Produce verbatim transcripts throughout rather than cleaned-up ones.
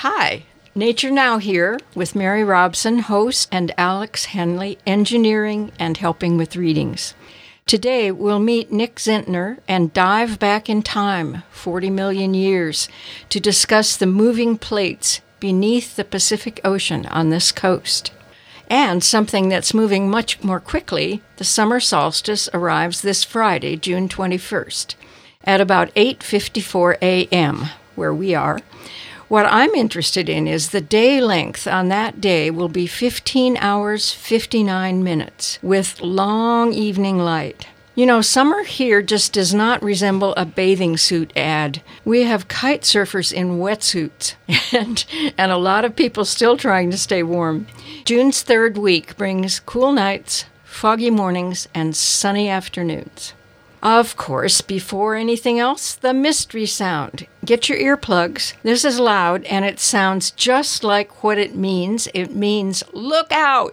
Hi, Nature Now here with Mary Robson, host, and Alex Henley, engineering and helping with readings. Today, we'll meet Nick Zentner and dive back in time, forty million years, to discuss the moving plates beneath the Pacific Ocean on this coast. And something that's moving much more quickly, the summer solstice arrives this Friday, June twenty-first, at about eight fifty-four a.m., where we are. What I'm interested in is the day length on that day will be fifteen hours, fifty-nine minutes, with long evening light. You know, summer here just does not resemble a bathing suit ad. We have kite surfers in wetsuits, and, and a lot of people still trying to stay warm. June's third week brings cool nights, foggy mornings, and sunny afternoons. Of course, before anything else, the mystery sound. Get your earplugs. This is loud, and it sounds just like what it means. It means, look out!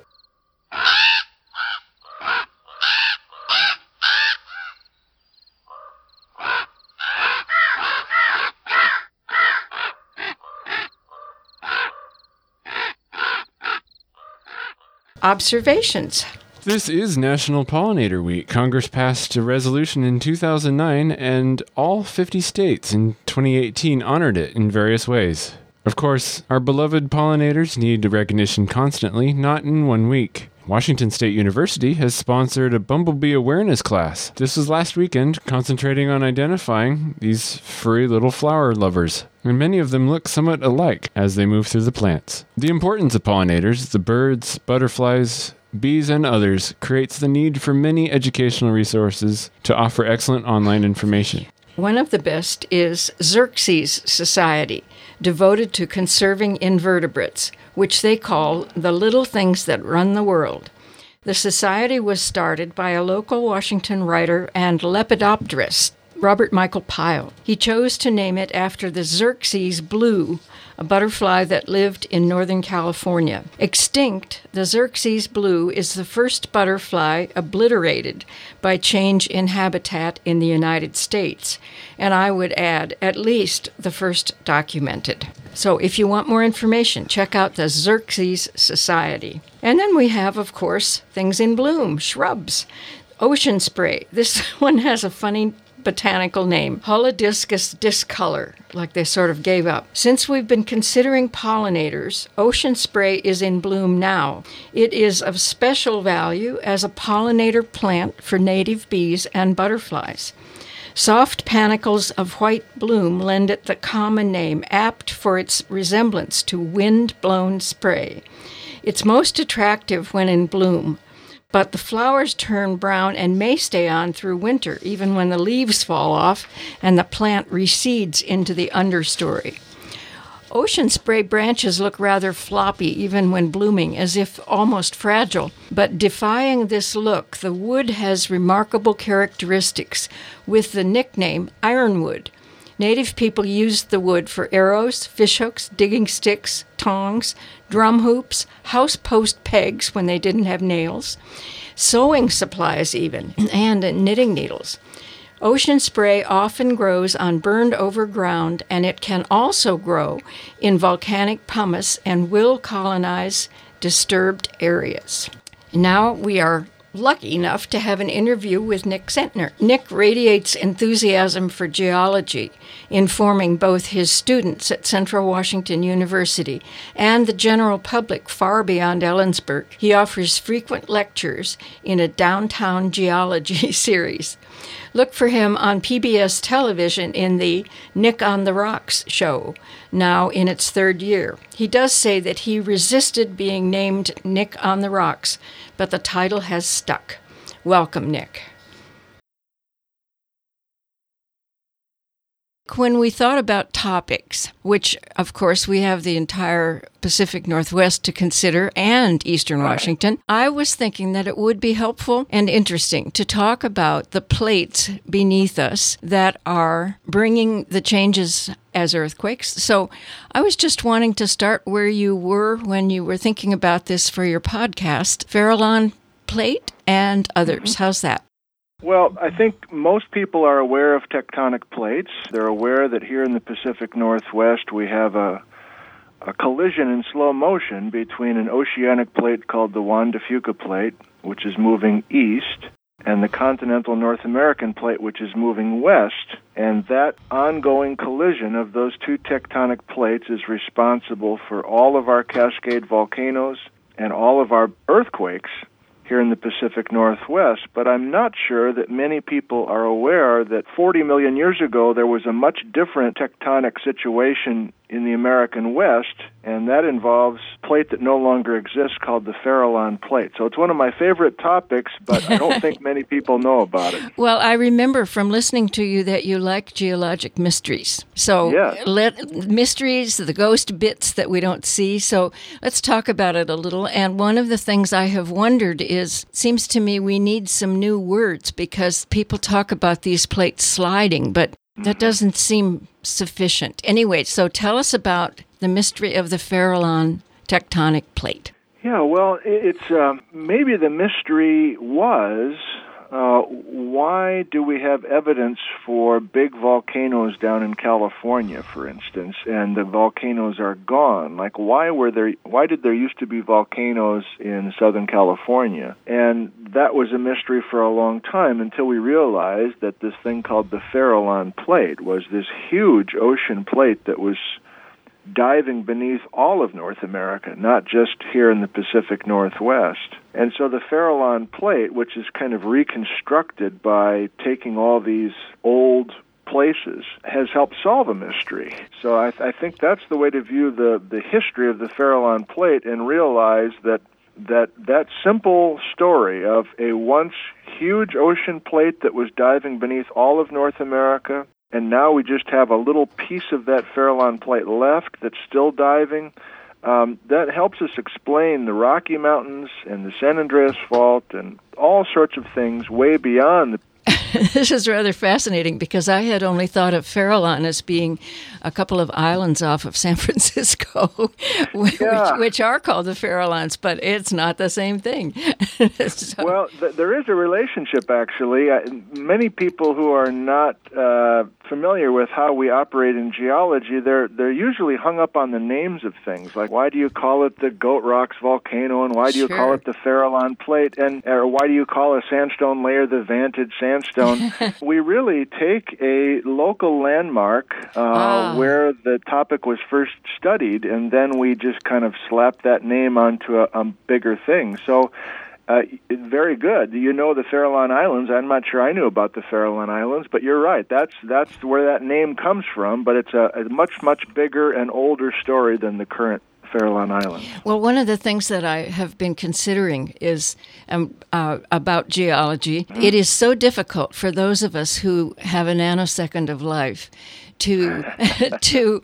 Observations. This is National Pollinator Week. Congress passed a resolution in two thousand nine, and all fifty states in twenty eighteen honored it in various ways. Of course, our beloved pollinators need recognition constantly, not in one week. Washington State University has sponsored a bumblebee awareness class. This was last weekend, concentrating on identifying these furry little flower lovers. And many of them look somewhat alike as they move through the plants. The importance of pollinators, the birds, butterflies, bees, and others, creates the need for many educational resources to offer excellent online information. One of the best is Xerces Society, devoted to conserving invertebrates, which they call the little things that run the world. The society was started by a local Washington writer and lepidopterist, Robert Michael Pyle. He chose to name it after the Xerces blue, a butterfly that lived in Northern California. Extinct, the Xerces blue is the first butterfly obliterated by change in habitat in the United States, and I would add, at least the first documented. So if you want more information, check out the Xerces Society. And then we have, of course, things in bloom, shrubs. Ocean spray. This one has a funny botanical name, Holodiscus discolor, like they sort of gave up. Since we've been considering pollinators, ocean spray is in bloom now. It is of special value as a pollinator plant for native bees and butterflies. Soft panicles of white bloom lend it the common name, apt for its resemblance to wind-blown spray. It's most attractive when in bloom, but the flowers turn brown and may stay on through winter, even when the leaves fall off and the plant recedes into the understory. Ocean spray branches look rather floppy even when blooming, as if almost fragile. But defying this look, the wood has remarkable characteristics, with the nickname ironwood. Native people used the wood for arrows, fishhooks, digging sticks, tongs, drum hoops, house post pegs when they didn't have nails, sewing supplies even, and knitting needles. Ocean spray often grows on burned-over ground, and it can also grow in volcanic pumice and will colonize disturbed areas. Now we are lucky enough to have an interview with Nick Zentner. Nick radiates enthusiasm for geology, informing both his students at Central Washington University and the general public far beyond Ellensburg. He offers frequent lectures in a downtown geology series. Look for him on P B S television in the Nick on the Rocks show, now in its third year. He does say that he resisted being named Nick on the Rocks, but the title has stuck. Welcome, Nick. When we thought about topics, which, of course, we have the entire Pacific Northwest to consider and Eastern Washington, I was thinking that it would be helpful and interesting to talk about the plates beneath us that are bringing the changes as earthquakes. So I was just wanting to start where you were when you were thinking about this for your podcast, Farallon Plate and others. Mm-hmm. How's that? Well, I think most people are aware of tectonic plates. They're aware that here in the Pacific Northwest we have a a collision in slow motion between an oceanic plate called the Juan de Fuca plate, which is moving east, and the continental North American plate, which is moving west. And that ongoing collision of those two tectonic plates is responsible for all of our Cascade volcanoes and all of our earthquakes here in the Pacific Northwest. But I'm not sure that many people are aware that forty million years ago there was a much different tectonic situation in the American West, and that involves a plate that no longer exists called the Farallon Plate. So it's one of my favorite topics, but I don't think many people know about it. Well, I remember from listening to you that you like geologic mysteries. So yes. let, mysteries, the ghost bits that we don't see. So let's talk about it a little. And one of the things I have wondered is, it seems to me we need some new words, because people talk about these plates sliding, but that doesn't seem sufficient. Anyway, so tell us about the mystery of the Farallon tectonic plate. Yeah, well, it's uh, maybe the mystery was, uh, why do we have evidence for big volcanoes down in California, for instance, and the volcanoes are gone? Like, why were there? Why did there used to be volcanoes in Southern California? And that was a mystery for a long time, until we realized that this thing called the Farallon Plate was this huge ocean plate that was diving beneath all of North America, not just here in the Pacific Northwest. And so the Farallon Plate, which is kind of reconstructed by taking all these old places, has helped solve a mystery. So I, th- I think that's the way to view the, the history of the Farallon Plate, and realize that that that simple story of a once huge ocean plate that was diving beneath all of North America, and now we just have a little piece of that Farallon Plate left that's still diving, um, that helps us explain the Rocky Mountains and the San Andreas Fault and all sorts of things way beyond the This is rather fascinating, because I had only thought of Farallon as being a couple of islands off of San Francisco, which, yeah. which are called the Farallons, but it's not the same thing. So, well, th- there is a relationship, actually. Uh, many people who are not uh, familiar with how we operate in geology, they're they're usually hung up on the names of things, like why do you call it the Goat Rocks volcano, and why do you Sure. call it the Farallon Plate, and or why do you call a sandstone layer the Vantage Sandstone? We really take a local landmark uh, Ah. where the topic was first studied, and then we just kind of slap that name onto a, a bigger thing. So, uh, very good. You know the Farallon Islands. I'm not sure I knew about the Farallon Islands, but you're right. That's that's where that name comes from, but it's a, a much, much bigger and older story than the current Farallon Islands. well, one of the things that I have been considering is um, uh, about geology. It is so difficult for those of us who have a nanosecond of life to to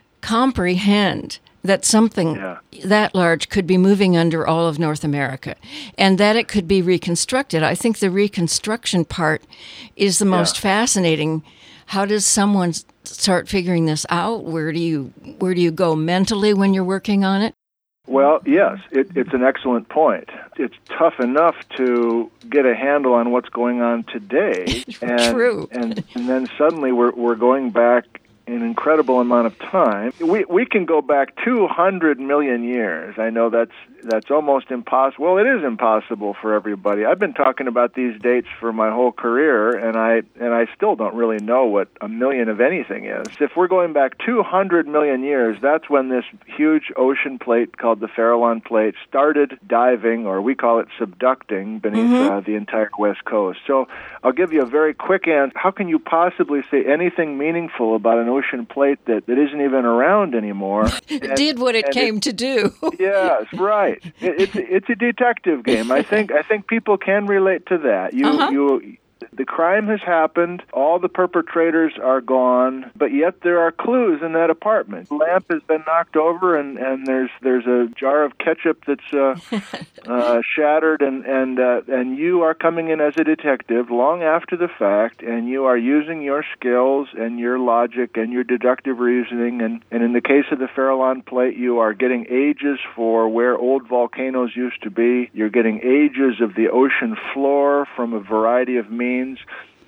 comprehend that something Yeah. that large could be moving under all of North America, and that it could be reconstructed. I think the reconstruction part is the most Yeah. fascinating. How does someone start figuring this out? Where do you where do you go mentally when you're working on it? Well, yes, it, it's an excellent point. It's tough enough to get a handle on what's going on today, and True. and and then suddenly we're we're going back an incredible amount of time. We we can go back two hundred million years. I know that's that's almost impossible. Well, it is impossible for everybody. I've been talking about these dates for my whole career, and I and I still don't really know what a million of anything is. If we're going back two hundred million years, that's when this huge ocean plate called the Farallon Plate started diving, or we call it subducting, beneath Mm-hmm. uh, the entire West Coast. So I'll give you a very quick answer. How can you possibly say anything meaningful about an ocean plate that, that isn't even around anymore? It And- did what it and came to do. Yes, right. It, it's it's a detective game. I think I think people can relate to that. You Uh-huh. you. The crime has happened, all the perpetrators are gone, but yet there are clues in that apartment. The lamp has been knocked over, and, and there's there's a jar of ketchup that's uh, uh, shattered, and and uh, and you are coming in as a detective long after the fact, and you are using your skills and your logic and your deductive reasoning, and, and in the case of the Farallon Plate, you are getting ages for where old volcanoes used to be. You're getting ages of the ocean floor from a variety of means.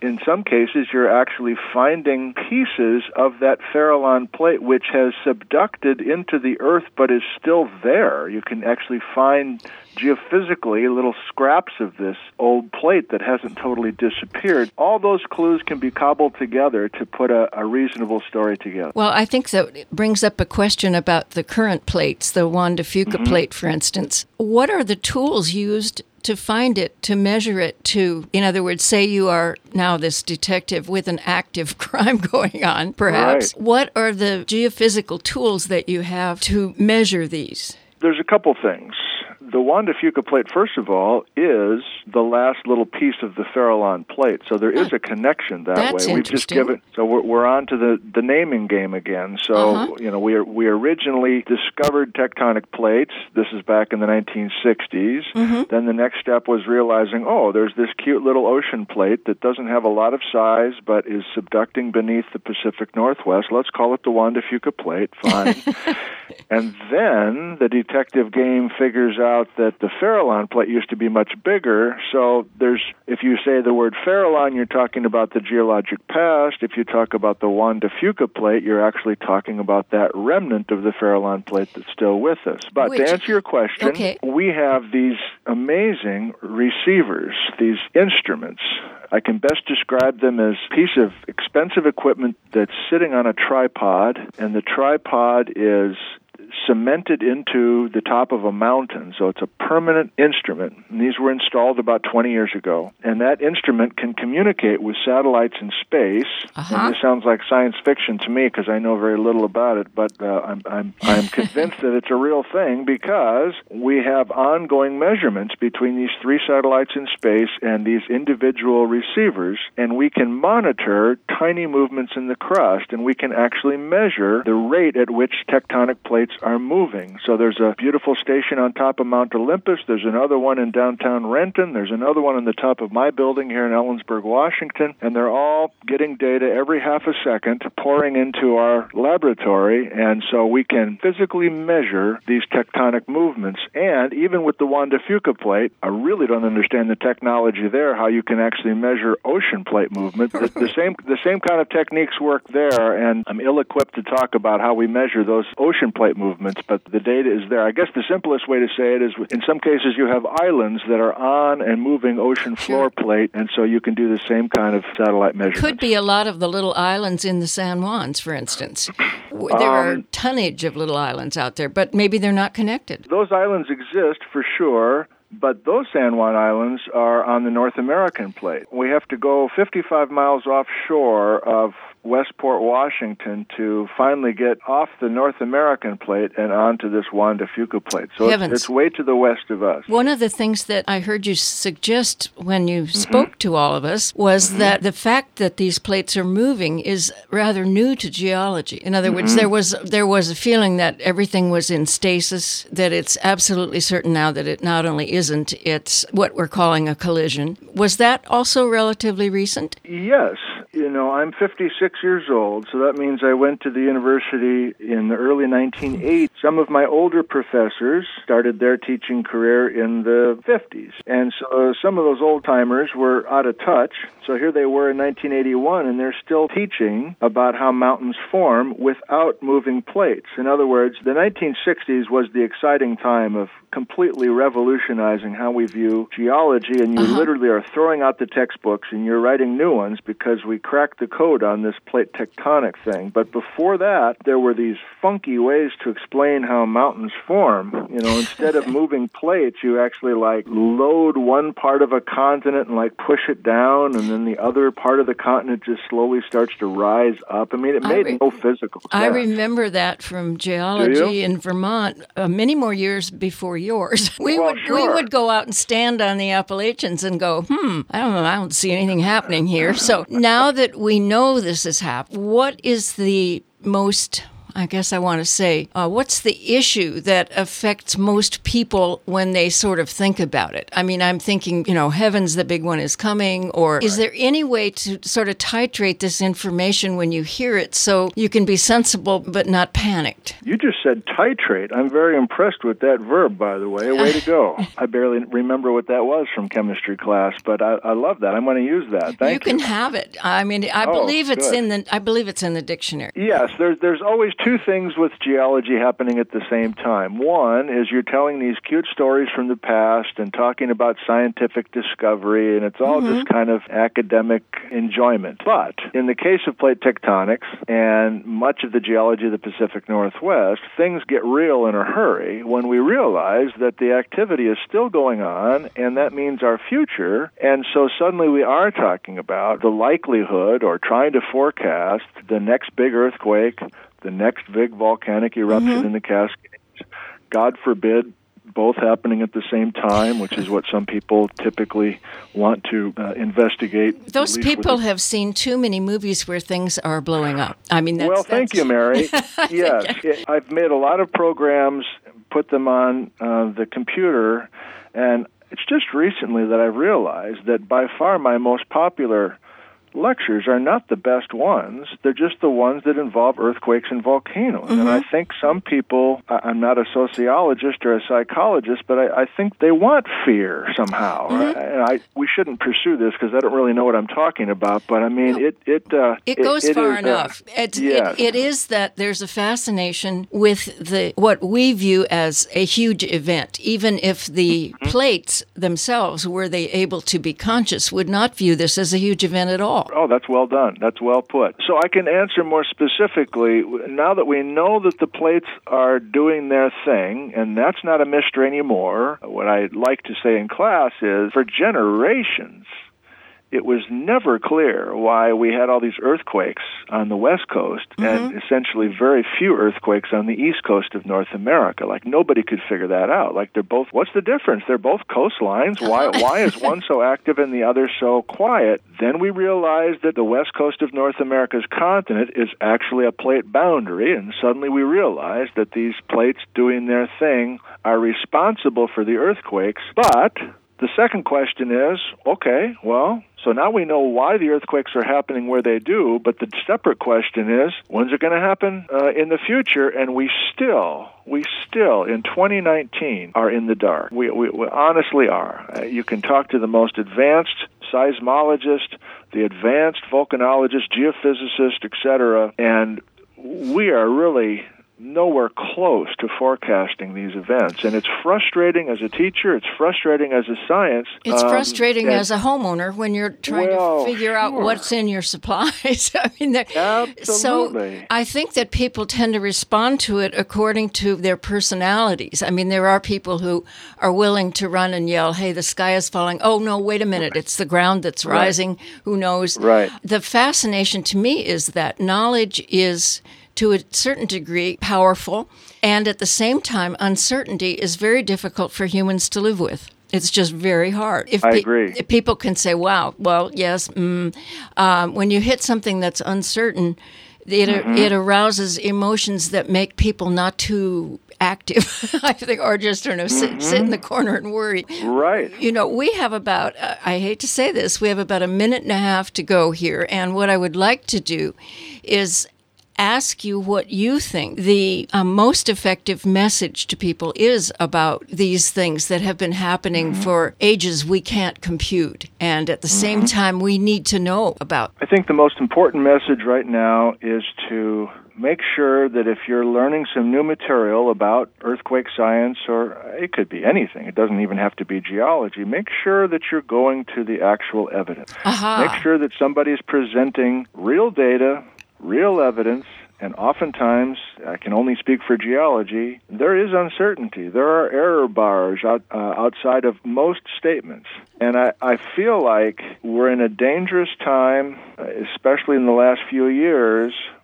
in some cases, you're actually finding pieces of that Farallon plate which has subducted into the earth but is still there. You can actually find geophysically little scraps of this old plate that hasn't totally disappeared. All those clues can be cobbled together to put a, a reasonable story together. Well, I think that brings up a question about the current plates, the Juan de Fuca mm-hmm. plate, for instance. What are the tools used to find it, to measure it, to, in other words, say you are now this detective with an active crime going on, perhaps. Right. What are the geophysical tools that you have to measure these? There's a couple things. The Juan de Fuca plate, first of all, is the last little piece of the Farallon plate, so there is a connection that That's way. We've just given, so we're, we're on to the, the naming game again. So uh-huh. you know, we we originally discovered tectonic plates. This is back in the nineteen sixties. Mm-hmm. Then the next step was realizing, oh, there's this cute little ocean plate that doesn't have a lot of size, but is subducting beneath the Pacific Northwest. Let's call it the Juan de Fuca plate. Fine. And then the detective game figures out that the Farallon plate used to be much bigger. So there's, if you say the word Farallon, you're talking about the geologic past. If you talk about the Juan de Fuca plate, you're actually talking about that remnant of the Farallon plate that's still with us. But Which, to answer your question, okay. we have these amazing receivers, these instruments. I can best describe them as a piece of expensive equipment that's sitting on a tripod, and the tripod is cemented into the top of a mountain, so it's a permanent instrument. And these were installed about twenty years ago. And that instrument can communicate with satellites in space. Uh-huh. And this sounds like science fiction to me because I know very little about it, but uh, I'm, I'm, I'm convinced that it's a real thing because we have ongoing measurements between these three satellites in space and these individual receivers, and we can monitor tiny movements in the crust, and we can actually measure the rate at which tectonic plates are moving. So there's a beautiful station on top of Mount Olympus. There's another one in downtown Renton. There's another one on the top of my building here in Ellensburg, Washington. And they're all getting data every half a second pouring into our laboratory. And so we can physically measure these tectonic movements. And even with the Juan de Fuca plate, I really don't understand the technology there, how you can actually measure ocean plate movement. The, the same the same kind of techniques work there, and I'm ill-equipped to talk about how we measure those ocean plate movements, but the data is there. I guess the simplest way to say it is in some cases you have islands that are on and moving ocean floor plate, and so you can do the same kind of satellite measurements. Could be a lot of the little islands in the San Juans, for instance. There um, are tonnage of little islands out there, but maybe they're not connected. Those islands exist for sure, but those San Juan Islands are on the North American plate. We have to go fifty-five miles offshore of Westport, Washington, to finally get off the North American plate and onto this Juan de Fuca plate. So it's, it's way to the west of us. One of the things that I heard you suggest when you mm-hmm. spoke to all of us was mm-hmm. that the fact that these plates are moving is rather new to geology. In other mm-hmm. words, there was there was a feeling that everything was in stasis, that it's absolutely certain now that it not only isn't, it's what we're calling a collision. Was that also relatively recent? Yes. You know, I'm fifty-six years old, so that means I went to the university in the early nineteen eighties. Some of my older professors started their teaching career in the fifties, and so some of those old-timers were out of touch. So here they were in nineteen eighty-one, and they're still teaching about how mountains form without moving plates. In other words, the nineteen sixties was the exciting time of completely revolutionizing how we view geology, and you uh-huh. literally are throwing out the textbooks and you're writing new ones because we cracked the code on this plate tectonic thing. But before that, there were these funky ways to explain how mountains form. You know, instead of moving plates, you actually like load one part of a continent and like push it down, and then the other part of the continent just slowly starts to rise up. I mean, it made re- no physical sense. I remember that from geology in Vermont uh, many more years before yours. We well, would sure. we would go out and stand on the Appalachians and go, hmm, I don't know, I don't see anything happening here. So now that we know this has happened, what is the most, I guess I want to say, uh, what's the issue that affects most people when they sort of think about it? I mean, I'm thinking, you know, heaven's the big one is coming, or is there any way to sort of titrate this information when you hear it so you can be sensible but not panicked? You just said titrate. I'm very impressed with that verb, by the way. Way to go. I barely remember what that was from chemistry class, but I, I love that. I'm going to use that. Thank you. You can have it. I mean, I oh, believe it's good. in the I believe it's in the dictionary. Yes, there's there's always two things with geology happening at the same time. One is you're telling these cute stories from the past and talking about scientific discovery, and it's all mm-hmm. just kind of academic enjoyment. But in the case of plate tectonics and much of the geology of the Pacific Northwest, things get real in a hurry when we realize that the activity is still going on, and that means our future. And so suddenly we are talking about the likelihood or trying to forecast the next big earthquake, the next big volcanic eruption mm-hmm. in the Cascades. God forbid, both happening at the same time, which is what some people typically want to uh, investigate. Those people have seen too many movies where things are blowing up. I mean, that's, well, thank that's... you, Mary. Yes, it, I've made a lot of programs, put them on uh, the computer, and it's just recently that I've realized that by far my most popular lectures are not the best ones. They're just the ones that involve earthquakes and volcanoes. Mm-hmm. And I think some people, I'm not a sociologist or a psychologist, but I, I think they want fear somehow. Mm-hmm. Right? And I, we shouldn't pursue this because I don't really know what I'm talking about, but I mean, no. it... It, uh, it goes it, far it is, enough. Uh, it, yes. it, it is that there's a fascination with the what we view as a huge event, even if the mm-hmm. plates themselves, were they able to be conscious, would not view this as a huge event at all. Oh, that's well done. That's well put. So I can answer more specifically. Now that we know that the plates are doing their thing, and that's not a mystery anymore, what I like to say in class is, for generations, it was never clear why we had all these earthquakes on the West Coast mm-hmm. and essentially very few earthquakes on the East Coast of North America. Like, nobody could figure that out. Like, they're both, what's the difference? They're both coastlines. Why why is one so active and the other so quiet? Then we realized that the West Coast of North America's continent is actually a plate boundary, and suddenly we realized that these plates doing their thing are responsible for the earthquakes. But the second question is, okay, well, so now we know why the earthquakes are happening where they do, but the separate question is, when's it going to happen uh, in the future? And we still, we still, in twenty nineteen, are in the dark. We, we, we honestly are. Uh, you can talk to the most advanced seismologist, the advanced volcanologist, geophysicist, et cetera, and we are really nowhere close to forecasting these events. And it's frustrating as a teacher. It's frustrating as a science. It's um, frustrating and, as a homeowner when you're trying well, to figure out sure. what's in your supplies. I mean, Absolutely. So I think that people tend to respond to it according to their personalities. I mean, there are people who are willing to run and yell, hey, the sky is falling. Oh, no, wait a minute. It's the ground that's right. rising. Who knows? Right. The fascination to me is that knowledge is, to a certain degree, powerful, and at the same time, uncertainty is very difficult for humans to live with. It's just very hard. If I pe- agree. If people can say, wow, well, yes, mm, um, when you hit something that's uncertain, it, mm-hmm. it arouses emotions that make people not too active, I think, or just, I don't know, sit, mm-hmm. sit in the corner and worry. Right. You know, we have about, uh, I hate to say this, we have about a minute and a half to go here, and what I would like to do is ask you what you think the uh, most effective message to people is about these things that have been happening mm-hmm. for ages we can't compute, and at the mm-hmm. same time we need to know about. I think the most important message right now is to make sure that if you're learning some new material about earthquake science, or it could be anything, it doesn't even have to be geology, make sure that you're going to the actual evidence. Uh-huh. Make sure that somebody's presenting real data, real evidence, and oftentimes, I can only speak for geology, there is uncertainty. There are error bars out, uh, outside of most statements. And I, I feel like we're in a dangerous time, especially in the last few years,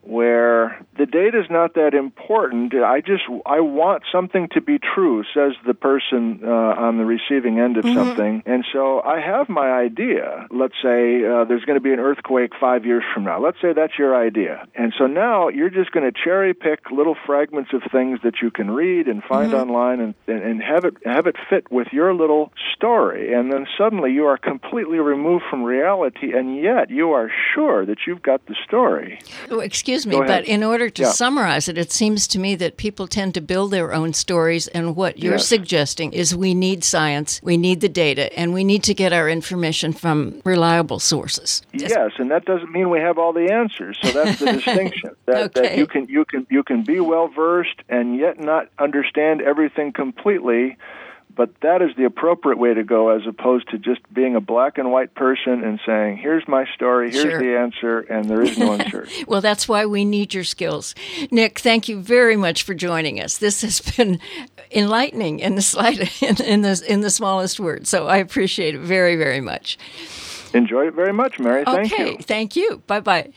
where the data is not that important. I just I want something to be true, says the person uh, on the receiving end of mm-hmm. something. And so I have my idea. Let's say uh, there's going to be an earthquake five years from now. Let's say that's your idea. And so now you're just going to cherry pick little fragments of things that you can read and find mm-hmm. online and, and, and have it have it fit with your little story. And then suddenly you are completely removed from reality, and yet you are sure that you've got the story. Oh, excuse me, but in order to yeah. summarize it, it seems to me that people tend to build their own stories, and what you're yes. suggesting is we need science, we need the data, and we need to get our information from reliable sources. Yes, and that doesn't mean we have all the answers. So that's the distinction. That, okay. that you can you can you can be well versed and yet not understand everything completely. But that is the appropriate way to go, as opposed to just being a black and white person and saying, here's my story, here's sure. the answer, and there is no uncertainty. Well, that's why we need your skills. Nick, thank you very much for joining us. This has been enlightening in the slight, in, in the in the smallest word. So I appreciate it very, very much. Enjoyed it very much, Mary. Thank okay, you. Okay, thank you. Bye-bye.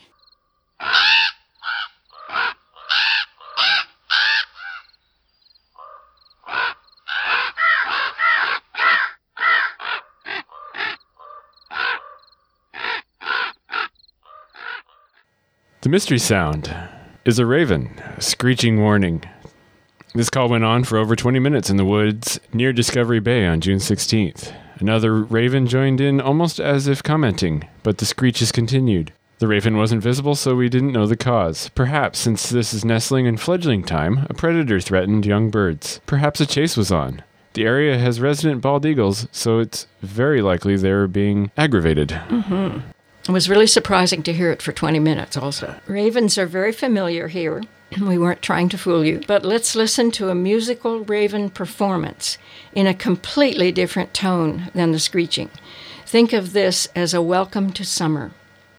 The mystery sound is a raven, a screeching warning. This call went on for over twenty minutes in the woods near Discovery Bay on June sixteenth. Another raven joined in almost as if commenting, but the screeches continued. The raven wasn't visible, so we didn't know the cause. Perhaps, since this is nestling and fledgling time, a predator threatened young birds. Perhaps a chase was on. The area has resident bald eagles, so it's very likely they're being aggravated. Mm-hmm. It was really surprising to hear it for twenty minutes also. Ravens are very familiar here. We weren't trying to fool you. But let's listen to a musical raven performance in a completely different tone than the screeching. Think of this as a welcome to summer.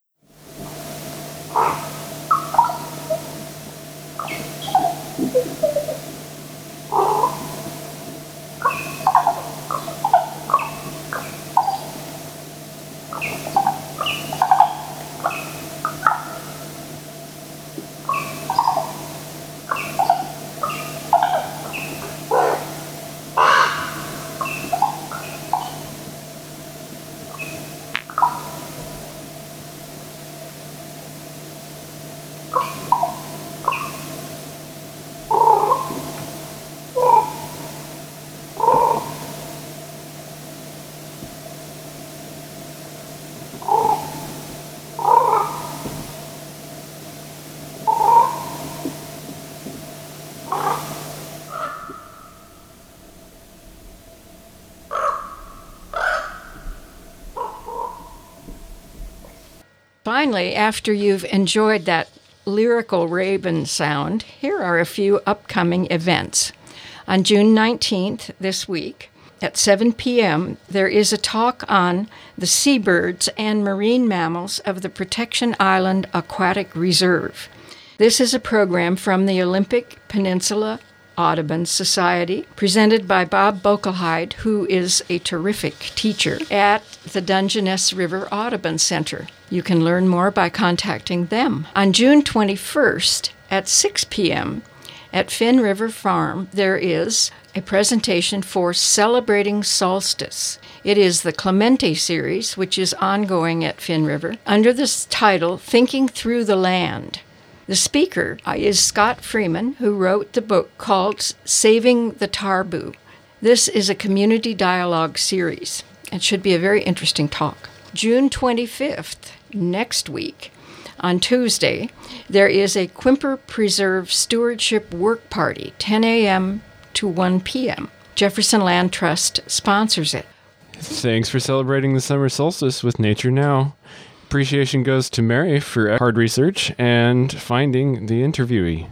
Finally, after you've enjoyed that lyrical raven sound, here are a few upcoming events. On June nineteenth, this week, at seven p.m., there is a talk on the seabirds and marine mammals of the Protection Island Aquatic Reserve. This is a program from the Olympic Peninsula Audubon Society, presented by Bob Bokelheid, who is a terrific teacher at the Dungeness River Audubon Center. You can learn more by contacting them. On June twenty-first at six p.m. at Finn River Farm, there is a presentation for Celebrating Solstice. It is the Clemente series, which is ongoing at Finn River, under this title, Thinking Through the Land. The speaker is Scott Freeman, who wrote the book called Saving the Tarboo. This is a community dialogue series. It should be a very interesting talk. June twenty-fifth, next week, on Tuesday, there is a Quimper Preserve Stewardship Work Party, ten a.m. to one p.m. Jefferson Land Trust sponsors it. Thanks for celebrating the summer solstice with Nature Now. Appreciation goes to Mary for hard research and finding the interviewee.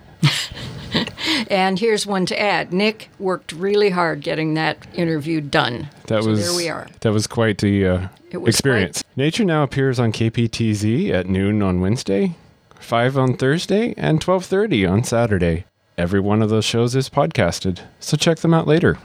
And here's one to add. Nick worked really hard getting that interview done. That so was there we are. That was quite the uh, it was experience. Quite... Nature Now appears on K P T Z at noon on Wednesday, five on Thursday, and twelve thirty on Saturday. Every one of those shows is podcasted, so check them out later.